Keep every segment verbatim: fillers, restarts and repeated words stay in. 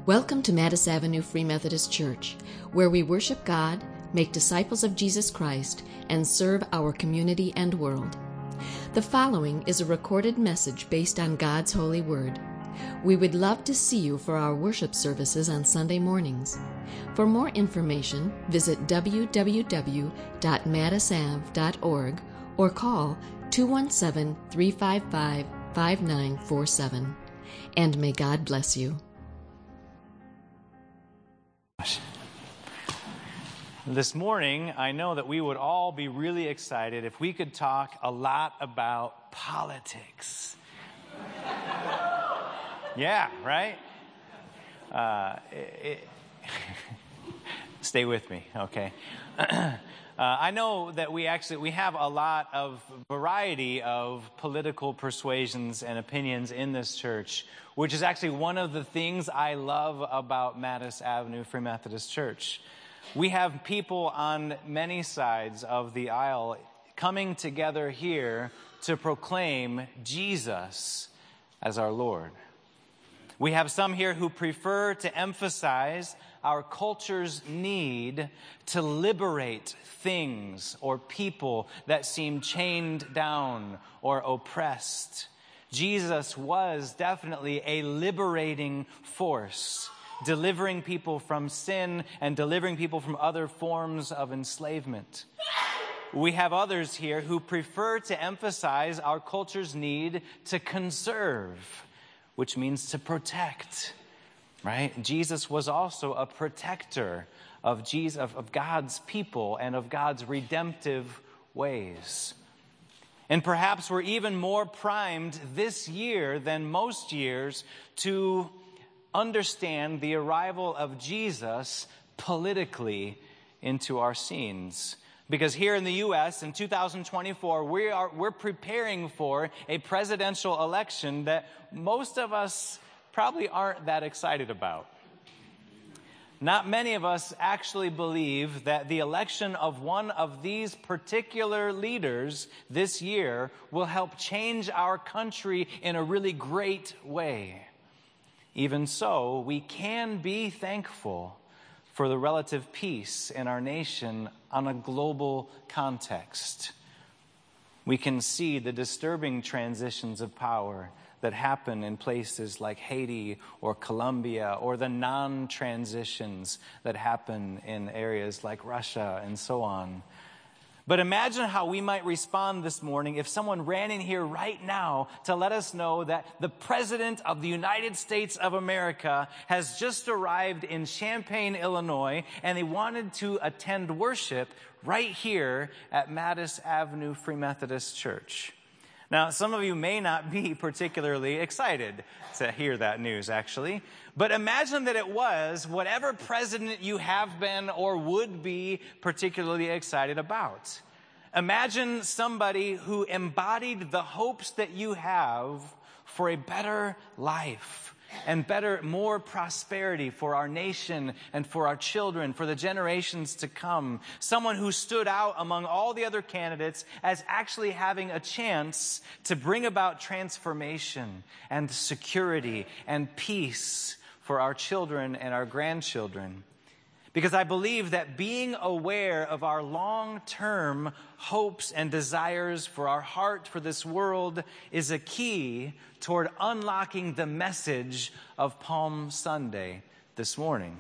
Welcome to Mattis Avenue Free Methodist Church, where we worship God, make disciples of Jesus Christ, and serve our community and world. The following is a recorded message based on God's holy word. We would love to see you for our worship services on Sunday mornings. For more information, visit w w w dot mattis av dot org or call two one seven, three five five, five nine four seven. And may God bless you. This morning, I know that we would all be really excited if we could talk a lot about politics. Yeah, right? Uh, it, it stay with me, okay? uh, I know that we actually, we have a lot of variety of political persuasions and opinions in this church, which is actually one of the things I love about Mattis Avenue Free Methodist Church. We have people on many sides of the aisle coming together here to proclaim Jesus as our Lord. We have some here who prefer to emphasize our culture's need to liberate things or people that seem chained down or oppressed. Jesus was definitely a liberating force, delivering people from sin and delivering people from other forms of enslavement. We have others here who prefer to emphasize our culture's need to conserve, which means to protect, right? Jesus was also a protector of Jesus, of, of God's people and of God's redemptive ways. And perhaps we're even more primed this year than most years to understand the arrival of Jesus politically into our scenes. Because here in the U S in two thousand twenty-four, we are, we're preparing for a presidential election that most of us probably aren't that excited about. Not many of us actually believe that the election of one of these particular leaders this year will help change our country in a really great way. Even so, we can be thankful for the relative peace in our nation on a global context. We can see the disturbing transitions of power that happen in places like Haiti or Colombia, or the non-transitions that happen in areas like Russia and so on. But imagine how we might respond this morning if someone ran in here right now to let us know that the President of the United States of America has just arrived in Champaign, Illinois, and they wanted to attend worship right here at Mattis Avenue Free Methodist Church. Now, some of you may not be particularly excited to hear that news, actually. But imagine that it was whatever president you have been or would be particularly excited about. Imagine somebody who embodied the hopes that you have for a better life and better, more prosperity for our nation and for our children, for the generations to come. Someone who stood out among all the other candidates as actually having a chance to bring about transformation and security and peace for our children and our grandchildren. Because I believe that being aware of our long-term hopes and desires for our heart for this world is a key toward unlocking the message of Palm Sunday this morning.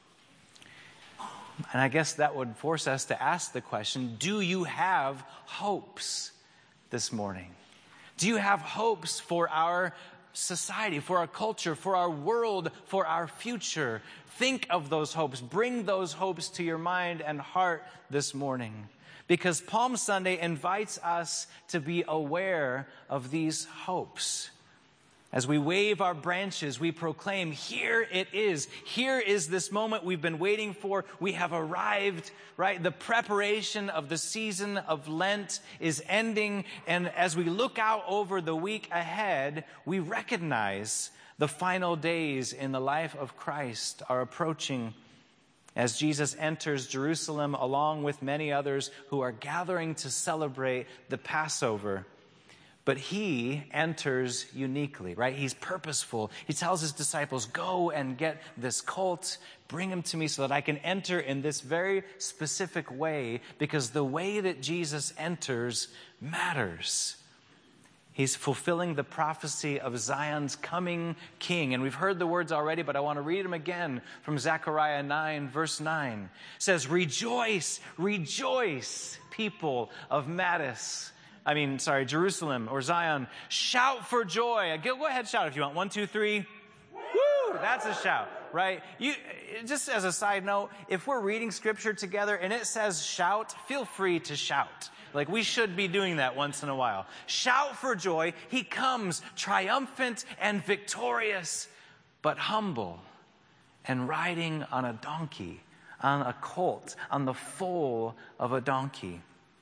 And I guess that would force us to ask the question, do you have hopes this morning? Do you have hopes for our society, for our culture, for our world, for our future? Think of those hopes. Bring those hopes to your mind and heart this morning. Because Palm Sunday invites us to be aware of these hopes. As we wave our branches, we proclaim, here it is. Here is this moment we've been waiting for. We have arrived, right? The preparation of the season of Lent is ending. And as we look out over the week ahead, we recognize the final days in the life of Christ are approaching as Jesus enters Jerusalem along with many others who are gathering to celebrate the Passover. But he enters uniquely, right? He's purposeful. He tells his disciples, go and get this colt, bring him to me so that I can enter in this very specific way, because the way that Jesus enters matters. He's fulfilling the prophecy of Zion's coming king. And we've heard the words already, but I want to read them again from Zechariah nine, verse nine. It says, rejoice, rejoice, people of Mattis. I mean, sorry, Jerusalem or Zion. Shout for joy. Go ahead, shout if you want. One, two, three. Woo! That's a shout, right? You, just as a side note, if we're reading scripture together and it says shout, feel free to shout. Like, we should be doing that once in a while. Shout for joy. He comes triumphant and victorious, but humble and riding on a donkey, on a colt, on the foal of a donkey.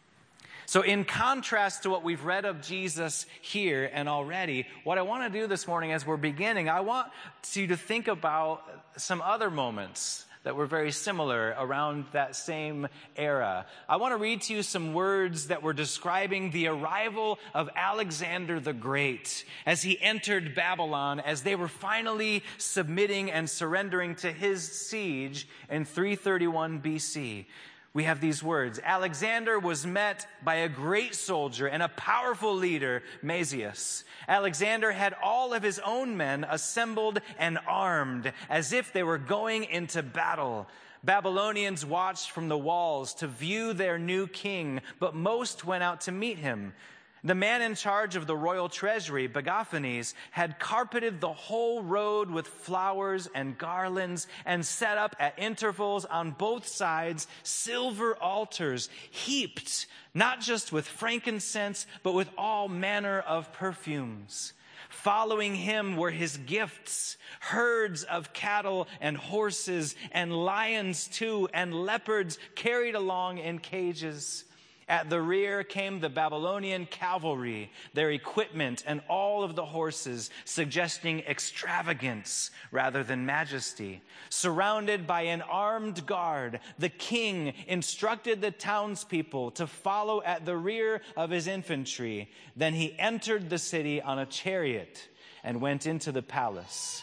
So in contrast to what we've read of Jesus here and already, what I want to do this morning as we're beginning, I want you to think about some other moments that were very similar around that same era. I want to read to you some words that were describing the arrival of Alexander the Great as he entered Babylon, as they were finally submitting and surrendering to his siege in three thirty-one B C. We have these words. Alexander was met by a great soldier and a powerful leader, Mazius. Alexander had all of his own men assembled and armed as if they were going into battle. Babylonians watched from the walls to view their new king, but most went out to meet him. The man in charge of the royal treasury, Bagaphanes, had carpeted the whole road with flowers and garlands and set up at intervals on both sides silver altars, heaped not just with frankincense, but with all manner of perfumes. Following him were his gifts, herds of cattle and horses, and lions too, and leopards carried along in cages. At the rear came the Babylonian cavalry, their equipment and all of the horses, suggesting extravagance rather than majesty. Surrounded by an armed guard, the king instructed the townspeople to follow at the rear of his infantry. Then he entered the city on a chariot and went into the palace.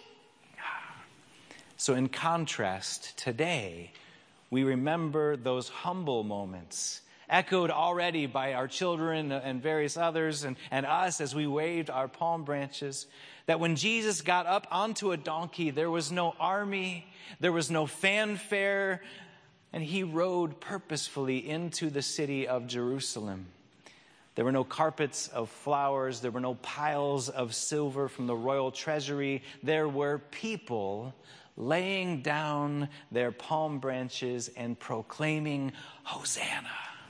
So in contrast, today, we remember those humble moments, echoed already by our children and various others and, and us as we waved our palm branches, that when Jesus got up onto a donkey, there was no army, there was no fanfare, and he rode purposefully into the city of Jerusalem. There were no carpets of flowers, there were no piles of silver from the royal treasury. There were people laying down their palm branches and proclaiming, Hosanna.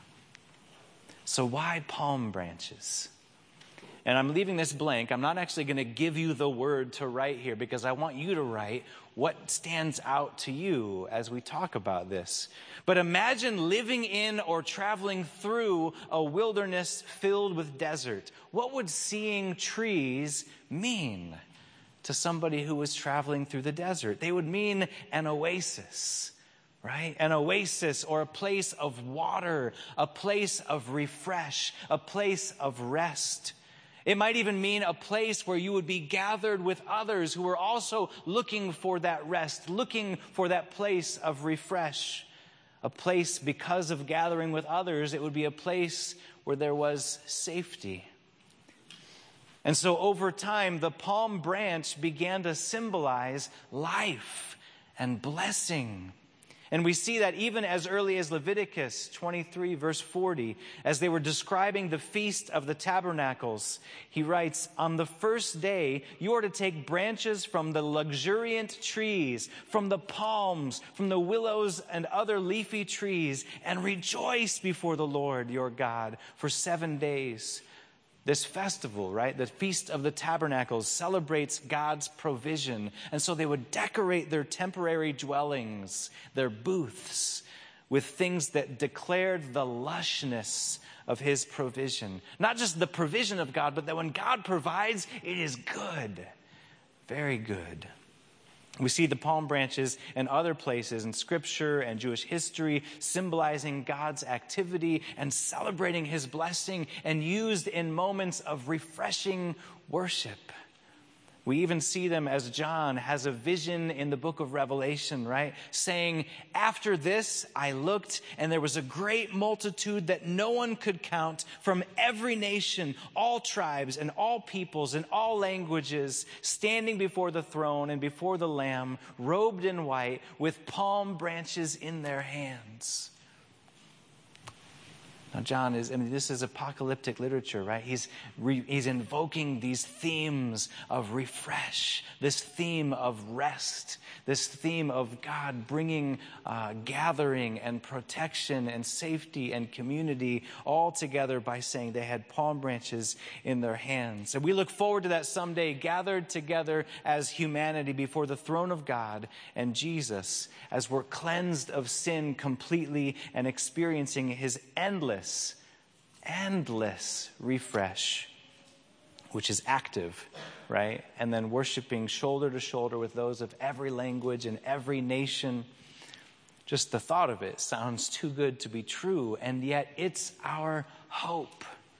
So why palm branches? And I'm leaving this blank. I'm not actually going to give you the word to write here because I want you to write what stands out to you as we talk about this. But imagine living in or traveling through a wilderness filled with desert. What would seeing trees mean to somebody who was traveling through the desert? They would mean an oasis. Right? An oasis or a place of water, a place of refresh, a place of rest. It might even mean a place where you would be gathered with others who are also looking for that rest, looking for that place of refresh. A place, because of gathering with others, it would be a place where there was safety. And so over time, the palm branch began to symbolize life and blessing. And we see that even as early as Leviticus twenty-three, verse forty, as they were describing the Feast of the Tabernacles, he writes, on the first day, you are to take branches from the luxuriant trees, from the palms, from the willows and other leafy trees, and rejoice before the Lord your God for seven days. This festival, right, the Feast of the Tabernacles, celebrates God's provision. And so they would decorate their temporary dwellings, their booths, with things that declared the lushness of his provision. Not just the provision of God, but that when God provides, it is good. Very good. We see the palm branches in other places in Scripture and Jewish history, symbolizing God's activity and celebrating his blessing, and used in moments of refreshing worship. We even see them as John has a vision in the book of Revelation, right? Saying, after this I looked, and there was a great multitude that no one could count, from every nation, all tribes and all peoples and all languages, standing before the throne and before the Lamb, robed in white, with palm branches in their hands. Now, John is, I mean, this is apocalyptic literature, right? He's, re, he's invoking these themes of refresh, this theme of rest, this theme of God bringing uh, gathering and protection and safety and community all together by saying they had palm branches in their hands. And we look forward to that someday, gathered together as humanity before the throne of God and Jesus, as we're cleansed of sin completely and experiencing his endless endless refresh, which is active, right? And then worshiping shoulder to shoulder with those of every language and every nation. Just the thought of it sounds too good to be true, and yet it's our hope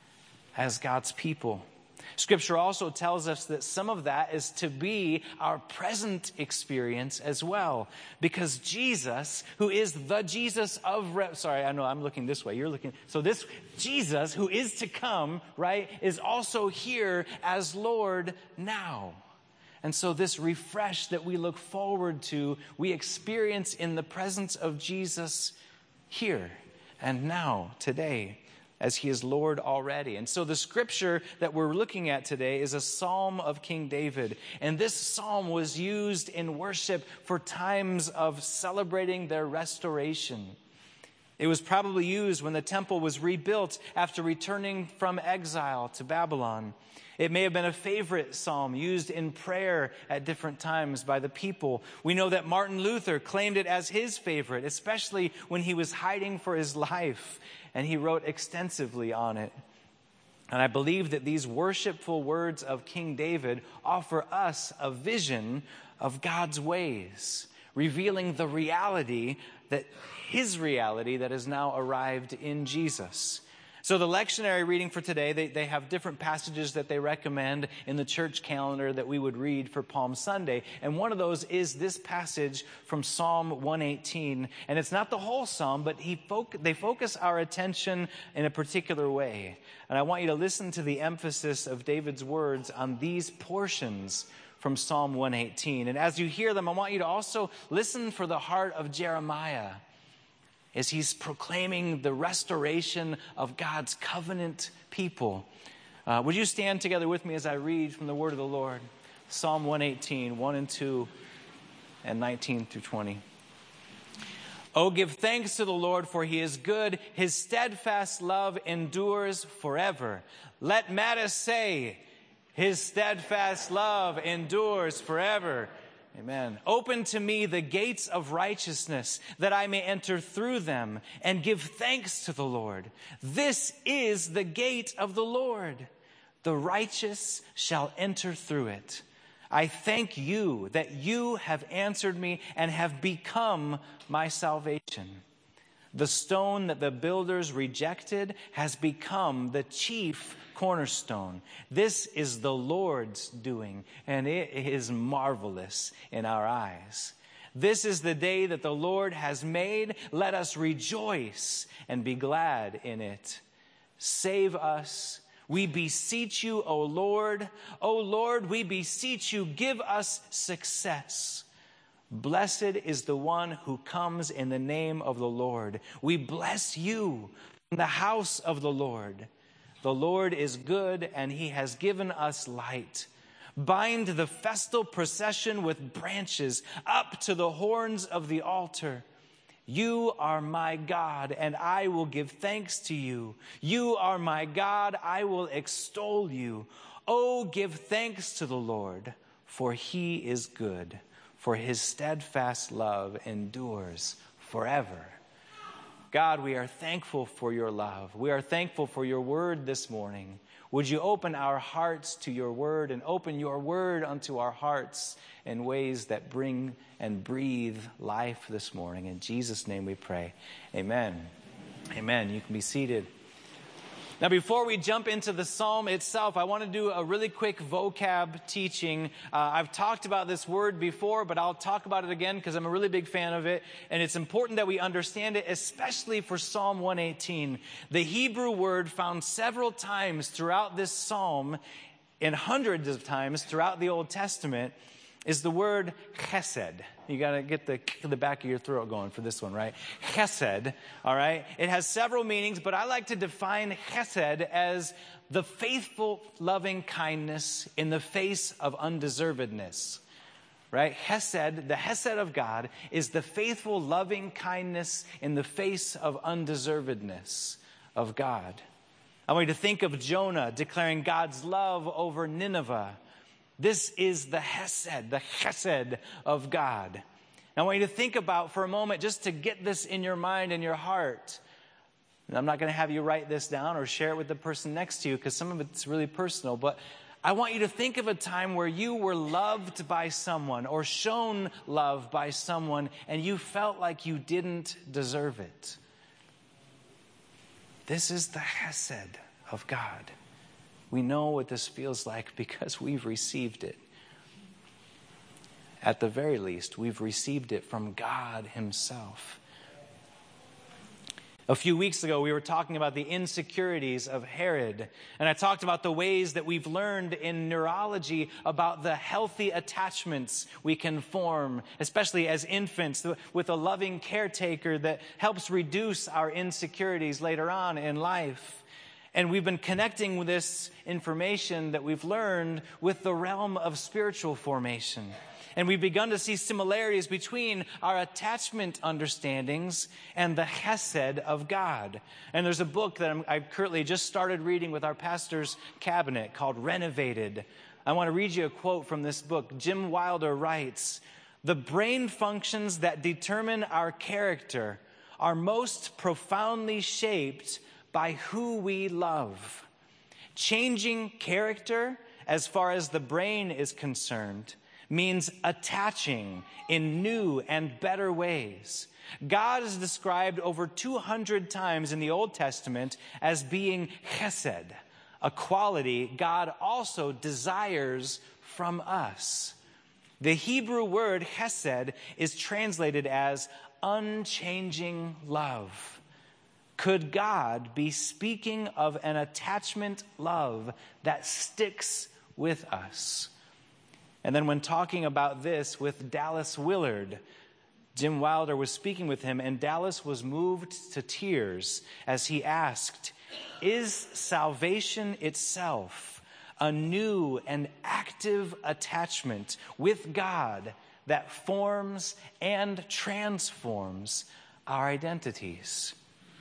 as God's people. Scripture also tells us that some of that is to be our present experience as well. Because Jesus, who is the Jesus of... Re- Sorry, I know I'm looking this way. You're looking... So this Jesus, who is to come, right, is also here as Lord now. And so this refresh that we look forward to, we experience in the presence of Jesus here and now, today, as he is Lord already. And so the scripture that we're looking at today is a psalm of King David. And this psalm was used in worship for times of celebrating their restoration. It was probably used when the temple was rebuilt after returning from exile to Babylon. It may have been a favorite psalm used in prayer at different times by the people. We know that Martin Luther claimed it as his favorite, especially when he was hiding for his life, and he wrote extensively on it. And I believe that these worshipful words of King David offer us a vision of God's ways, revealing the reality, that his reality that has now arrived in Jesus. So the lectionary reading for today, they, they have different passages that they recommend in the church calendar that we would read for Palm Sunday. And one of those is this passage from Psalm one eighteen. And it's not the whole psalm, but he foc- they focus our attention in a particular way. And I want you to listen to the emphasis of David's words on these portions from Psalm one eighteen. And as you hear them, I want you to also listen for the heart of Jeremiah, as he's proclaiming the restoration of God's covenant people. Uh, would you stand together with me as I read from the word of the Lord? Psalm one eighteen, one and two, and nineteen through twenty. Oh, give thanks to the Lord, for he is good. His steadfast love endures forever. Let Mattis say, his steadfast love endures forever. Amen. Open to me the gates of righteousness, that I may enter through them and give thanks to the Lord. This is the gate of the Lord. The righteous shall enter through it. I thank you that you have answered me and have become my salvation. The stone that the builders rejected has become the chief cornerstone. This is the Lord's doing, and it is marvelous in our eyes. This is the day that the Lord has made. Let us rejoice and be glad in it. Save us, we beseech you, O Lord. O Lord, we beseech you, give us success. Blessed is the one who comes in the name of the Lord. We bless you from the house of the Lord. The Lord is good, and he has given us light. Bind the festal procession with branches up to the horns of the altar. You are my God, and I will give thanks to you. You are my God, I will extol you. Oh, give thanks to the Lord, for he is good, for his steadfast love endures forever. God, we are thankful for your love. We are thankful for your word this morning. Would you open our hearts to your word and open your word unto our hearts in ways that bring and breathe life this morning? In Jesus' name we pray. Amen. Amen. You can be seated. Now, before we jump into the psalm itself, I want to do a really quick vocab teaching. Uh, I've talked about this word before, but I'll talk about it again because I'm a really big fan of it. And it's important that we understand it, especially for Psalm one eighteen. The Hebrew word found several times throughout this psalm, and hundreds of times throughout the Old Testament, is the word chesed. You got to get the, the back of your throat going for this one, right? Chesed, all right? It has several meanings, but I like to define chesed as the faithful, loving kindness in the face of undeservedness, right? Chesed, the chesed of God, is the faithful, loving kindness in the face of undeservedness of God. I want you to think of Jonah declaring God's love over Nineveh. This is the chesed, the chesed of God. Now, I want you to think about for a moment, just to get this in your mind and your heart. And I'm not going to have you write this down or share it with the person next to you because some of it's really personal. But I want you to think of a time where you were loved by someone or shown love by someone and you felt like you didn't deserve it. This is the chesed of God. We know what this feels like because we've received it. At the very least, we've received it from God himself. A few weeks ago, we were talking about the insecurities of Herod. And I talked about the ways that we've learned in neurology about the healthy attachments we can form, especially as infants, with a loving caretaker that helps reduce our insecurities later on in life. And we've been connecting with this information that we've learned with the realm of spiritual formation. And we've begun to see similarities between our attachment understandings and the chesed of God. And there's a book that I'm, I've currently just started reading with our pastor's cabinet called Renovated. I want to read you a quote from this book. Jim Wilder writes, "The brain functions that determine our character are most profoundly shaped by who we love. Changing character, as far as the brain is concerned, means attaching in new and better ways. God is described over two hundred times in the Old Testament as being chesed, a quality God also desires from us. The Hebrew word chesed is translated as unchanging love. Could God be speaking of an attachment love that sticks with us? And then when talking about this with Dallas Willard, Jim Wilder was speaking with him, and Dallas was moved to tears as he asked, "Is salvation itself a new and active attachment with God that forms and transforms our identities?"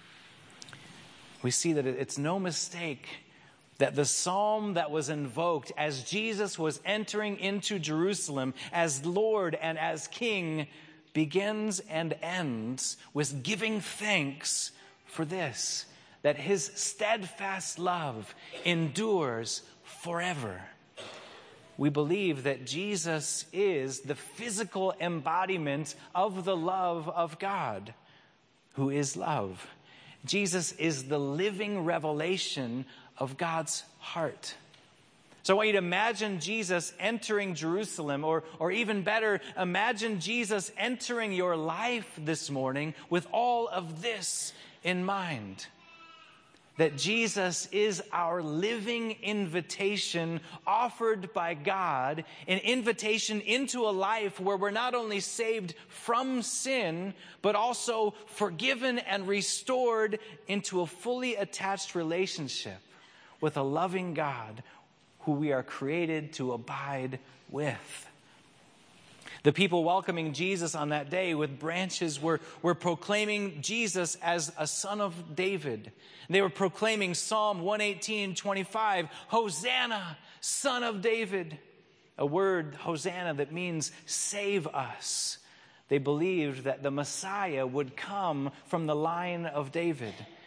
We see that it's no mistake that the psalm that was invoked as Jesus was entering into Jerusalem as Lord and as King begins and ends with giving thanks for this, that his steadfast love endures forever. We believe that Jesus is the physical embodiment of the love of God, who is love. Jesus is the living revelation of God's heart. So I want you to imagine Jesus entering Jerusalem, or, or even better, imagine Jesus entering your life this morning with all of this in mind. That Jesus is our living invitation offered by God, an invitation into a life where we're not only saved from sin, but also forgiven and restored into a fully attached relationship with a loving God who we are created to abide with. The people welcoming Jesus on that day with branches were, were proclaiming Jesus as a son of David. They were proclaiming Psalm one eighteen, twenty-five, Hosanna, son of David. A word, Hosanna, that means save us. They believed that the Messiah would come from the line of David.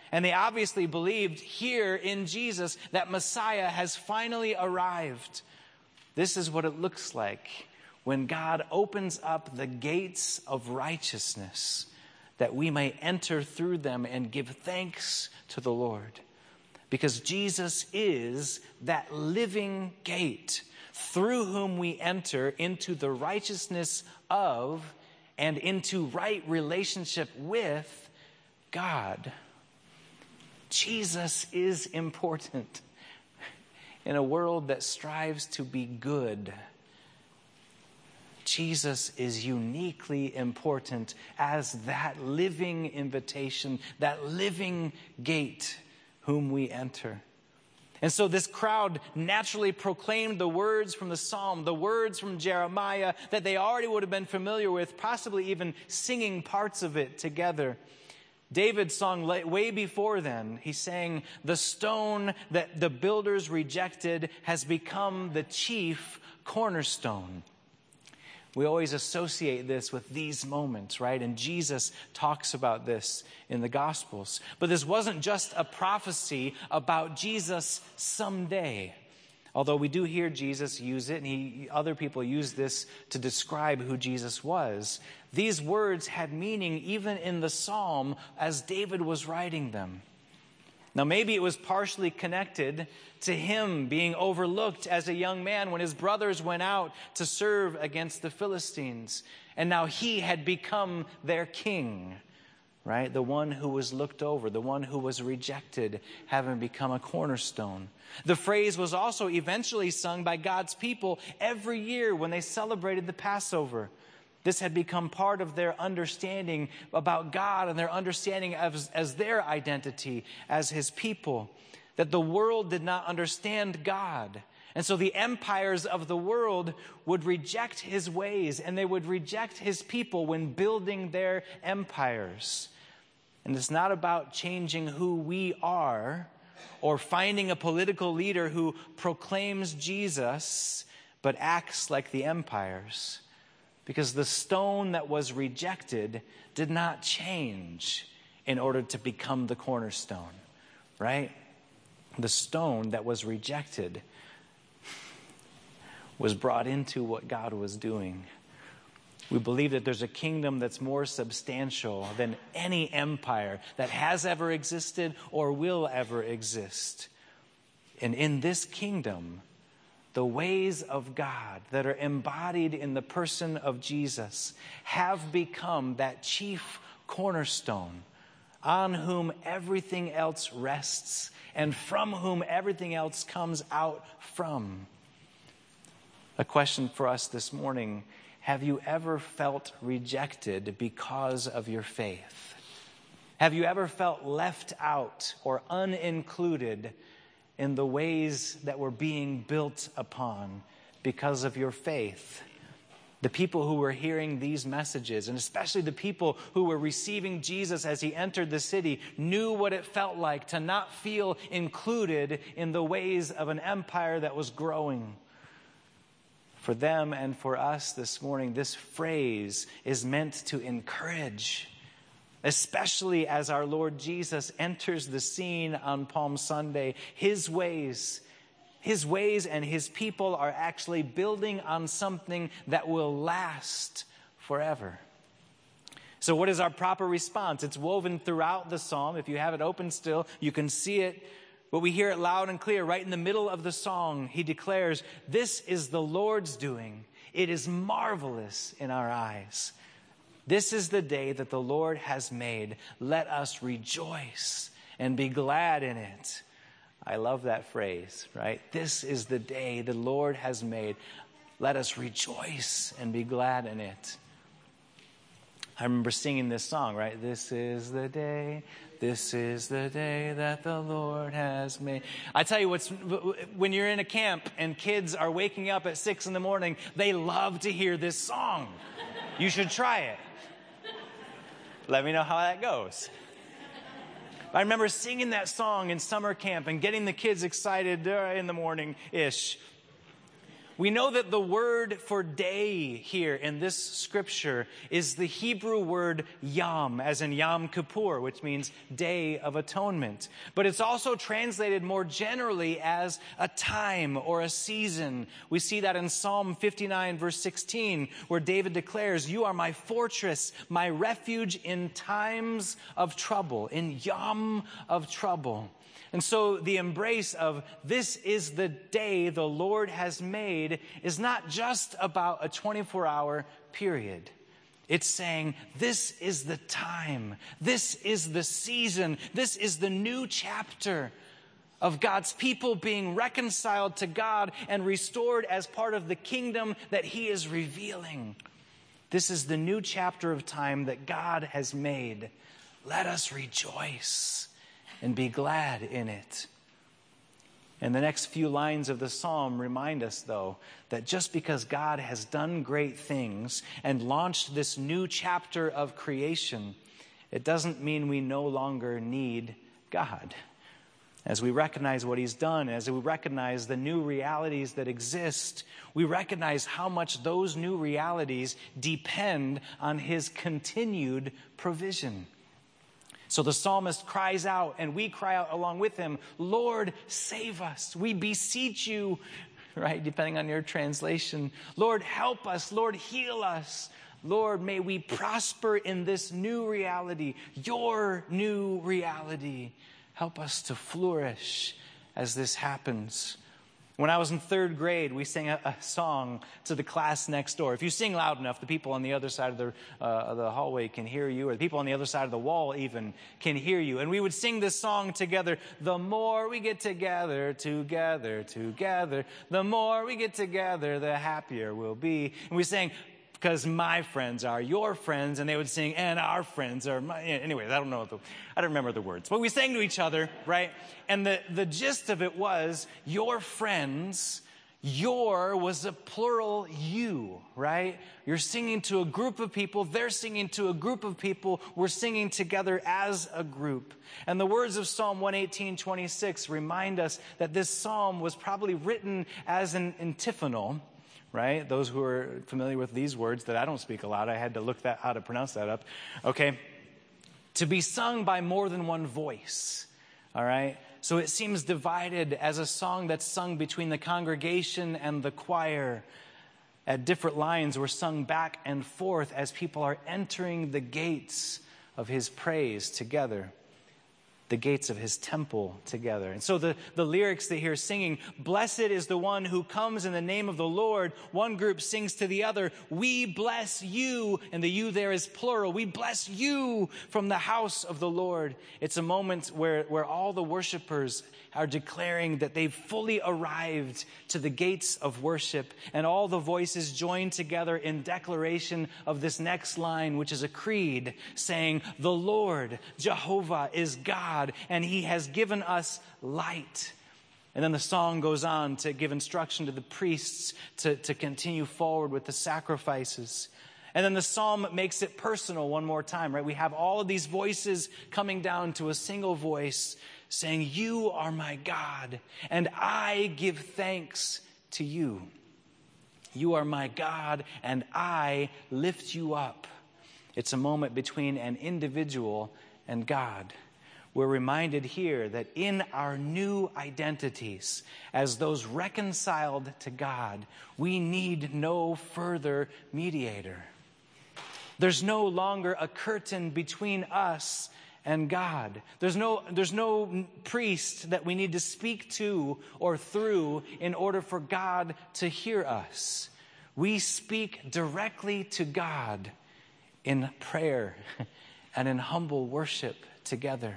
And they obviously believed here in Jesus that Messiah has finally arrived. This is what it looks like when God opens up the gates of righteousness, that we may enter through them and give thanks to the Lord. Because Jesus is that living gate through whom we enter into the righteousness of and into right relationship with God. Jesus is important in a world that strives to be good. Jesus is uniquely important as that living invitation, that living gate whom we enter. And so this crowd naturally proclaimed the words from the psalm, the words from Jeremiah that they already would have been familiar with, possibly even singing parts of it together. David sung way before then. He sang, "The stone that the builders rejected has become the chief cornerstone." We always associate this with these moments, right? And Jesus talks about this in the Gospels. But this wasn't just a prophecy about Jesus someday. Although we do hear Jesus use it, and he, other people use this to describe who Jesus was. These words had meaning even in the psalm as David was writing them. Now, maybe it was partially connected to him being overlooked as a young man when his brothers went out to serve against the Philistines. And now he had become their king, right? The one who was looked over, the one who was rejected, having become a cornerstone. The phrase was also eventually sung by God's people every year when they celebrated the Passover. This had become part of their understanding about God and their understanding as, as their identity as his people. That the world did not understand God. And so the empires of the world would reject his ways and they would reject his people when building their empires. And it's not about changing who we are or finding a political leader who proclaims Jesus but acts like the empires. Because the stone that was rejected did not change in order to become the cornerstone, right? The stone that was rejected was brought into what God was doing. We believe that there's a kingdom that's more substantial than any empire that has ever existed or will ever exist. And in this kingdom, the ways of God that are embodied in the person of Jesus have become that chief cornerstone on whom everything else rests and from whom everything else comes out from. A question for us this morning: have you ever felt rejected because of your faith? Have you ever felt left out or unincluded in the ways that were being built upon because of your faith? The people who were hearing these messages, and especially the people who were receiving Jesus as he entered the city, knew what it felt like to not feel included in the ways of an empire that was growing. For them and for us this morning, this phrase is meant to encourage, especially as our Lord Jesus enters the scene on Palm Sunday. His ways, his ways and his people are actually building on something that will last forever. So what is our proper response? It's woven throughout the psalm. If you have it open still, you can see it. But we hear it loud and clear. Right in the middle of the song, he declares, "This is the Lord's doing. It is marvelous in our eyes. This is the day that the Lord has made. Let us rejoice and be glad in it." I love that phrase, right? This is the day the Lord has made. Let us rejoice and be glad in it. I remember singing this song, right? This is the day, this is the day that the Lord has made. I tell you what's, when you're in a camp and kids are waking up at six in the morning, they love to hear this song. You should try it. Let me know how that goes. I remember singing that song in summer camp and getting the kids excited in the morning-ish. We know that the word for day here in this scripture is the Hebrew word Yom, as in Yom Kippur, which means Day of Atonement. But it's also translated more generally as a time or a season. We see that in Psalm fifty-nine, verse sixteen, where David declares, "You are my fortress, my refuge in times of trouble," in Yom of trouble. And so the embrace of this is the day the Lord has made is not just about a twenty-four hour period. It's saying this is the time, this is the season, this is the new chapter of God's people being reconciled to God and restored as part of the kingdom that He is revealing. This is the new chapter of time that God has made. Let us rejoice and be glad in it. And the next few lines of the psalm remind us, though, that just because God has done great things and launched this new chapter of creation, it doesn't mean we no longer need God. As we recognize what He's done, as we recognize the new realities that exist, we recognize how much those new realities depend on His continued provision. So the psalmist cries out, and we cry out along with him, "Lord, save us. We beseech you," right? Depending on your translation. "Lord, help us. Lord, heal us. Lord, may we prosper in this new reality, your new reality. Help us to flourish as this happens." When I was in third grade, we sang a, a song to the class next door. If you sing loud enough, the people on the other side of the, uh, of the hallway can hear you, or the people on the other side of the wall even can hear you. And we would sing this song together. The more we get together, together, together, the more we get together, the happier we'll be. And we sang, "Because my friends are your friends," and they would sing, "And our friends are my..." Anyways, I don't know, the, I don't remember the words. But we sang to each other, right? And the, the gist of it was, your friends, your was a plural you, right? You're singing to a group of people, they're singing to a group of people, we're singing together as a group. And the words of Psalm one eighteen, twenty-six remind us that this psalm was probably written as an antiphonal, right? Those who are familiar with these words that I don't speak aloud, I had to look that how to pronounce that up. Okay. To be sung by more than one voice. All right. So it seems divided as a song that's sung between the congregation and the choir. At different lines were sung back and forth as people are entering the gates of His praise together. The gates of His temple together. And so the, the lyrics they hear singing, "Blessed is the one who comes in the name of the Lord." One group sings to the other, "We bless you," and the you there is plural. "We bless you from the house of the Lord." It's a moment where, where all the worshipers are declaring that they've fully arrived to the gates of worship, and all the voices join together in declaration of this next line, which is a creed saying, "The Lord, Jehovah, is God, and He has given us light." And then the song goes on to give instruction to the priests to, to continue forward with the sacrifices. And then the psalm makes it personal one more time, right? We have all of these voices coming down to a single voice saying, "You are my God, and I give thanks to you. You are my God, and I lift you up." It's a moment between an individual and God. We're reminded here that in our new identities, as those reconciled to God, we need no further mediator. There's no longer a curtain between us and God. There's no, there's no priest that we need to speak to or through in order for God to hear us. We speak directly to God in prayer and in humble worship together.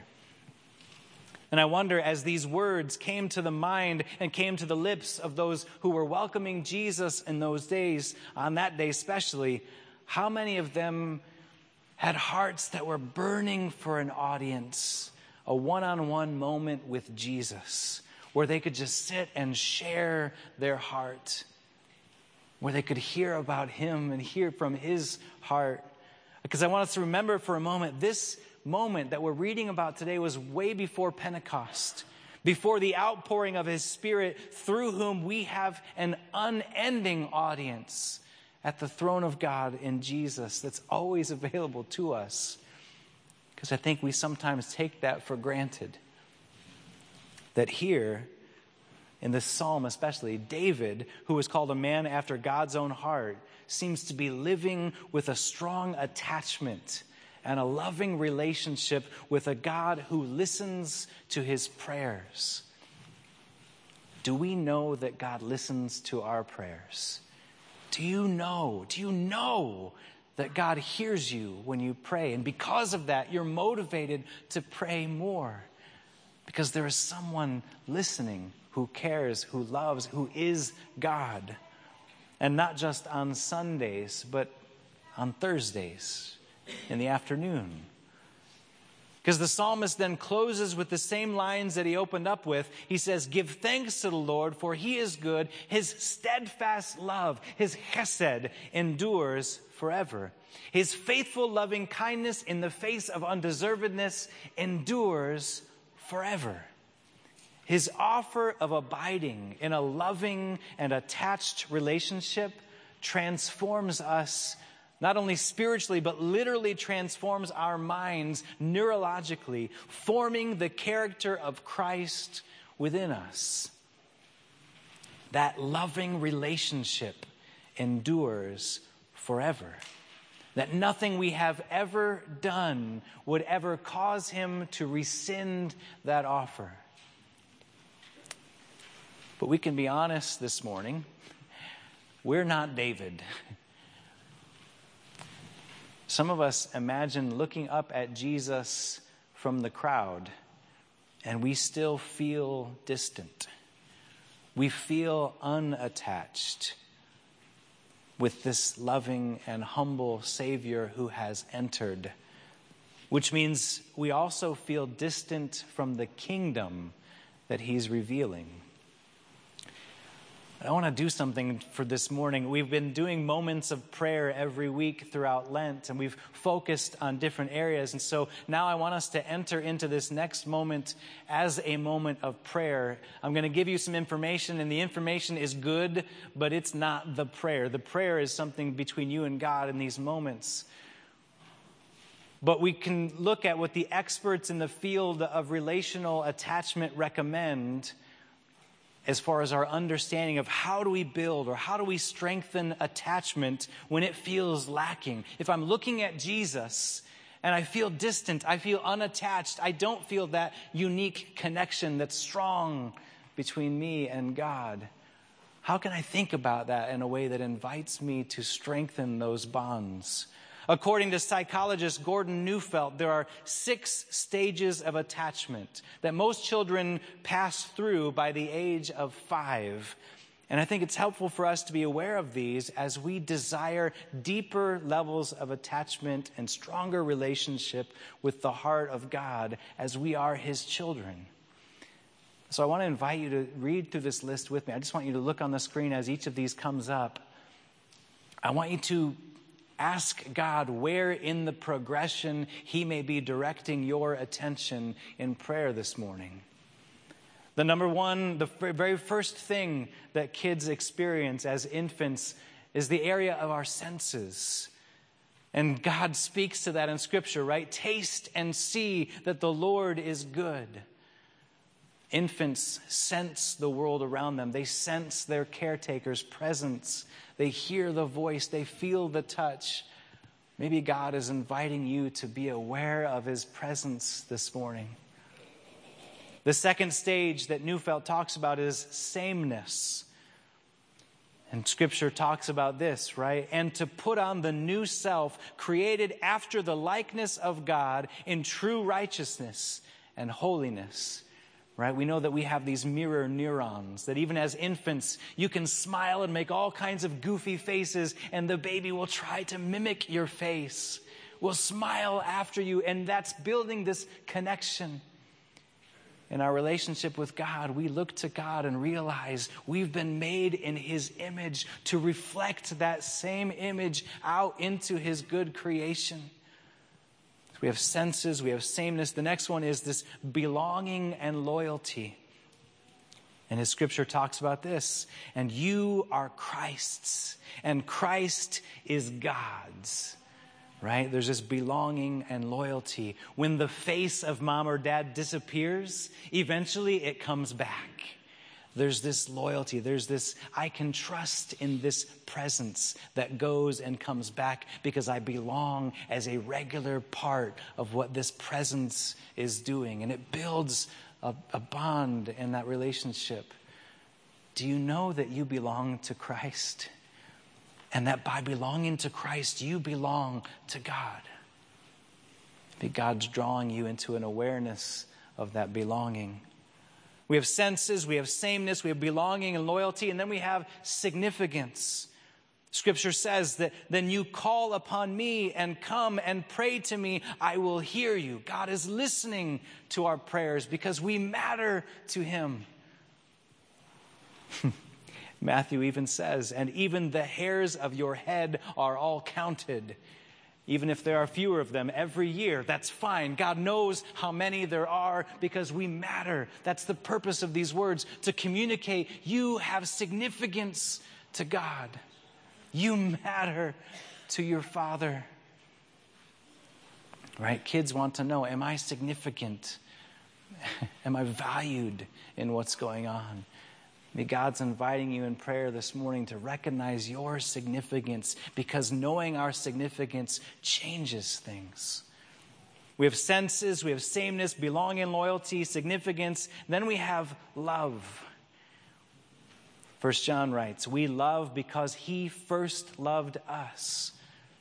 And I wonder, as these words came to the mind and came to the lips of those who were welcoming Jesus in those days, on that day especially, how many of them had hearts that were burning for an audience, a one-on-one moment with Jesus, where they could just sit and share their heart, where they could hear about Him and hear from His heart. Because I want us to remember for a moment, this moment that we're reading about today was way before Pentecost. before the outpouring of his Spirit, through whom we have an unending audience at the throne of God in Jesus that's always available to us. Because I think we sometimes take that for granted. That here, in this psalm especially, David, who is called a man after God's own heart, seems to be living with a strong attachment and a loving relationship with a God who listens to his prayers. Do we know that God listens to our prayers? Do you know, do you know that God hears you when you pray? And because of that, you're motivated to pray more. Because there is someone listening who cares, who loves, who is God. And not just on Sundays, but on Thursdays in the afternoon. Because the psalmist then closes with the same lines that he opened up with. He says, "Give thanks to the Lord, for he is good. His steadfast love, his chesed, endures forever. His faithful loving kindness in the face of undeservedness endures forever." His offer of abiding in a loving and attached relationship transforms us, not only spiritually, but literally transforms our minds neurologically, forming the character of Christ within us. That loving relationship endures forever. That nothing we have ever done would ever cause him to rescind that offer. But we can be honest this morning. We're not David. Some of us imagine looking up at Jesus from the crowd, and we still feel distant. We feel unattached with this loving and humble Savior who has entered, which means we also feel distant from the kingdom that he's revealing. I want to do something for this morning. We've been doing moments of prayer every week throughout Lent, and we've focused on different areas. And so now I want us to enter into this next moment as a moment of prayer. I'm going to give you some information, and the information is good, but it's not the prayer. The prayer is something between you and God in these moments. But we can look at what the experts in the field of relational attachment recommend as far as our understanding of how do we build or how do we strengthen attachment when it feels lacking. If I'm looking at Jesus and I feel distant, I feel unattached, I don't feel that unique connection that's strong between me and God, how can I think about that in a way that invites me to strengthen those bonds? According to psychologist Gordon Neufeld, there are six stages of attachment that most children pass through by the age of five. And I think it's helpful for us to be aware of these as we desire deeper levels of attachment and stronger relationship with the heart of God as we are his children. So I want to invite you to read through this list with me. I just want you to look on the screen as each of these comes up. I want you to ask God where in the progression he may be directing your attention in prayer this morning. The number one, the very first thing that kids experience as infants is the area of our senses. And God speaks to that in Scripture, right? Taste and see that the Lord is good. Infants sense the world around them. They sense their caretaker's presence. They hear the voice. They feel the touch. Maybe God is inviting you to be aware of his presence this morning. The second stage that Neufeld talks about is sameness. And Scripture talks about this, right? And to put on the new self, created after the likeness of God in true righteousness and holiness. Right? We know that we have these mirror neurons, that even as infants, you can smile and make all kinds of goofy faces, and the baby will try to mimic your face, will smile after you, and that's building this connection. In our relationship with God, we look to God and realize we've been made in his image to reflect that same image out into his good creation. We have senses, we have sameness. The next one is this belonging and loyalty. And his scripture talks about this. And you are Christ's, and Christ is God's. Right? There's this belonging and loyalty. When the face of mom or dad disappears, eventually it comes back. There's this loyalty. There's this, I can trust in this presence that goes and comes back because I belong as a regular part of what this presence is doing. And it builds a, a bond in that relationship. Do you know that you belong to Christ? And that by belonging to Christ, you belong to God. That God's drawing you into an awareness of that belonging. We have senses, we have sameness, we have belonging and loyalty, and then we have significance. Scripture says that then you call upon me and come and pray to me, I will hear you. God is listening to our prayers because we matter to him. Matthew even says, and even the hairs of your head are all counted. Even if there are fewer of them every year, that's fine. God knows how many there are because we matter. That's the purpose of these words, to communicate you have significance to God. You matter to your Father. Right? Kids want to know, am I significant? Am I valued in what's going on? Maybe God's inviting you in prayer this morning to recognize your significance, because knowing our significance changes things. We have senses, we have sameness, belonging, loyalty, significance. Then we have love. First John writes, we love because he first loved us.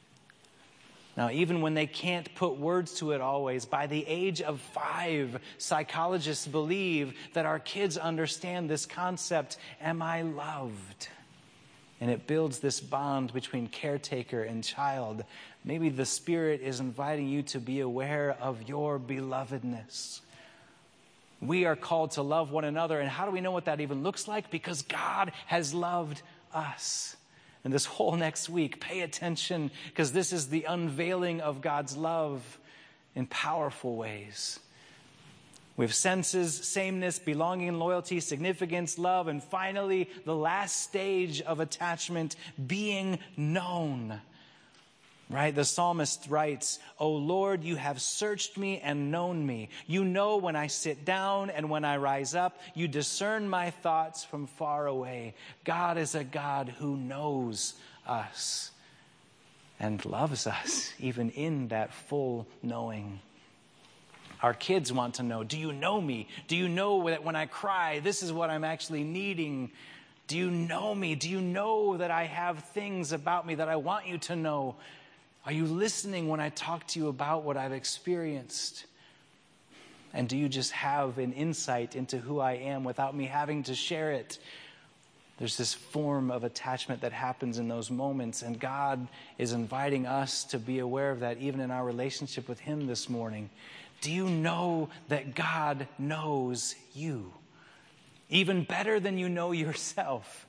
Now, even when they can't put words to it always, by the age of five, psychologists believe that our kids understand this concept, am I loved? And it builds this bond between caretaker and child. Maybe the Spirit is inviting you to be aware of your belovedness. We are called to love one another. And how do we know what that even looks like? Because God has loved us. And this whole next week, pay attention, because this is the unveiling of God's love in powerful ways. We have senses, sameness, belonging, loyalty, significance, love, and finally, the last stage of attachment, being known. Right? The psalmist writes, O Lord, you have searched me and known me. You know when I sit down and when I rise up. You discern my thoughts from far away. God is a God who knows us and loves us, even in that full knowing. Our kids want to know, do you know me? Do you know that when I cry, this is what I'm actually needing? Do you know me? Do you know that I have things about me that I want you to know? Are you listening when I talk to you about what I've experienced? And do you just have an insight into who I am without me having to share it? There's this form of attachment that happens in those moments, and God is inviting us to be aware of that even in our relationship with him this morning. Do you know that God knows you? Even better than you know yourself.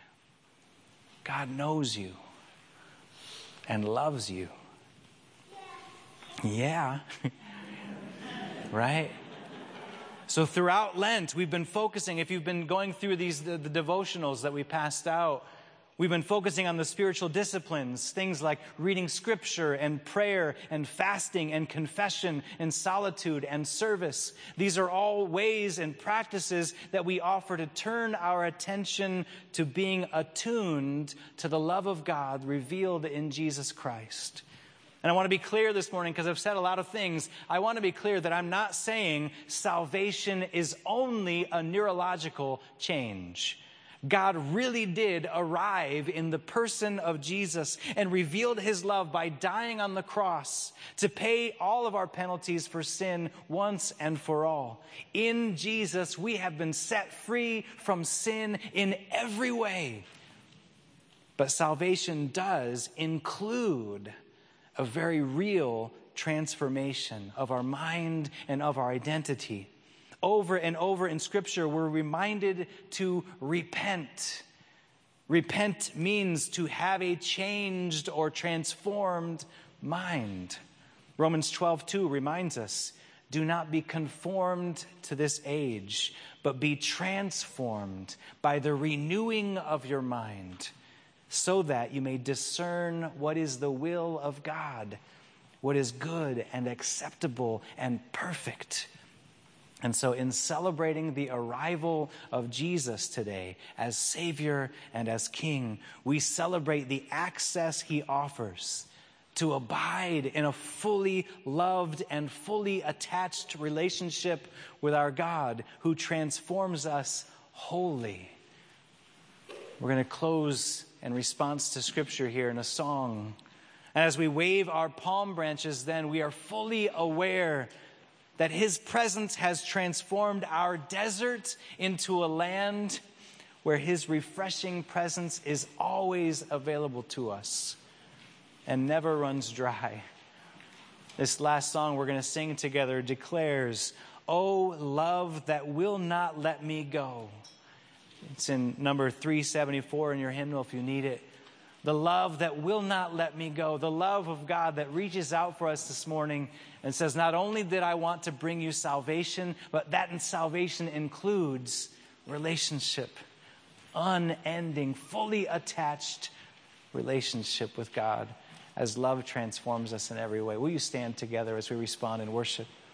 God knows you and loves you. Yeah. Right? So throughout Lent, we've been focusing, if you've been going through these the, the devotionals that we passed out, we've been focusing on the spiritual disciplines, things like reading scripture and prayer and fasting and confession and solitude and service. These are all ways and practices that we offer to turn our attention to being attuned to the love of God revealed in Jesus Christ. And I want to be clear this morning, because I've said a lot of things. I want to be clear that I'm not saying salvation is only a neurological change. God really did arrive in the person of Jesus and revealed his love by dying on the cross to pay all of our penalties for sin once and for all. In Jesus, we have been set free from sin in every way. But salvation does include a very real transformation of our mind and of our identity. Over and over in Scripture, we're reminded to repent. Repent means to have a changed or transformed mind. Romans twelve two reminds us, Do not be conformed to this age, but be transformed by the renewing of your mind, so that you may discern what is the will of God, what is good and acceptable and perfect. And so in celebrating the arrival of Jesus today as Savior and as King, we celebrate the access he offers to abide in a fully loved and fully attached relationship with our God, who transforms us wholly. We're going to close in response to Scripture here in a song. And as we wave our palm branches, then we are fully aware that his presence has transformed our desert into a land where his refreshing presence is always available to us and never runs dry. This last song we're going to sing together declares, "Oh, love that will not let me go." It's in number three seventy-four in your hymnal if you need it. The love that will not let me go. The love of God that reaches out for us this morning and says, not only did I want to bring you salvation, but that in salvation includes relationship. Unending, fully attached relationship with God as love transforms us in every way. Will you stand together as we respond in worship?